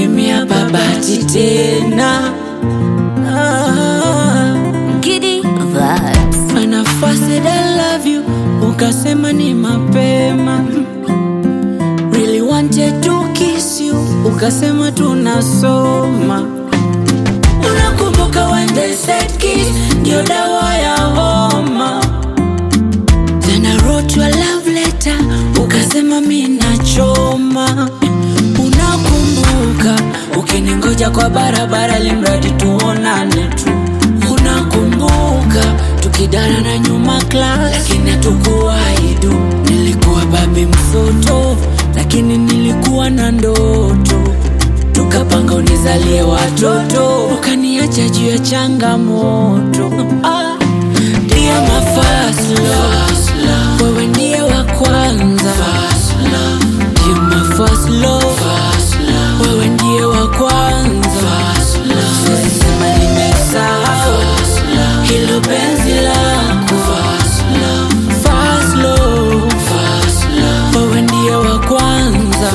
mimi hapa bahati tena. Giddy vibes. When I first said I love you, ukasema ni mapema. Really wanted to kiss you, ukasema tunasoma. Unakumbuka when they said kiss ndio dawa ya homa. Then I wrote you a love letter, ukasema mimi nachoma. Unakumbuka ukiningoja kwa barabara limradi tuonane tu. Unakumbuka tukidara na nyuma class, lakini hatukuwaidu. Nilikuwa babi msoto, lakini nilikuwa na ndoto. Tukapanga unizalie watoto, ukaniacha juu ya changamoto. Dear my first love, wewe ndiye wa kwanza. Dear my first love, wewe ndiye wa kwanza. Sisema nimesahau hilo penzi lako. First love, wewe ndiye wa kwanza.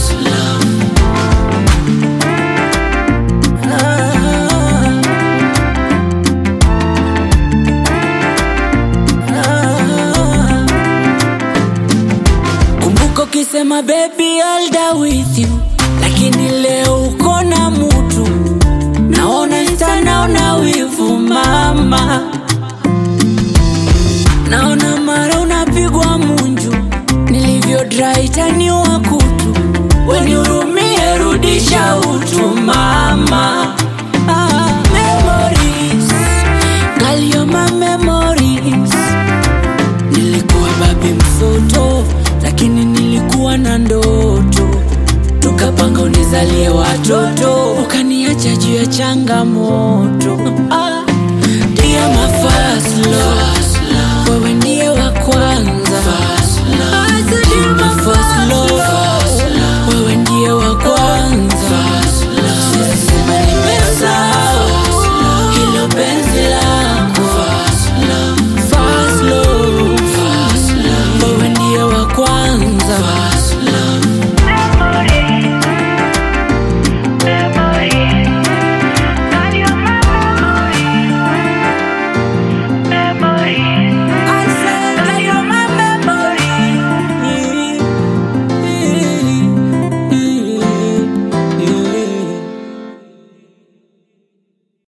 Kumbuka ukisema baby I'll die with you, lakini leo uko na mtu. Naona naona wivu mama, naona mara unapigwa munju. Nilivyo dry taniwa kutu, wenihurumie rudisha utu mama. Memories, girl you're my memories. Nilikuwa babi msoto, lakini nilikuwa na ndoto. Tukapanga unizalie watoto, ukaniacha juu ya changamoto. Dear my first love,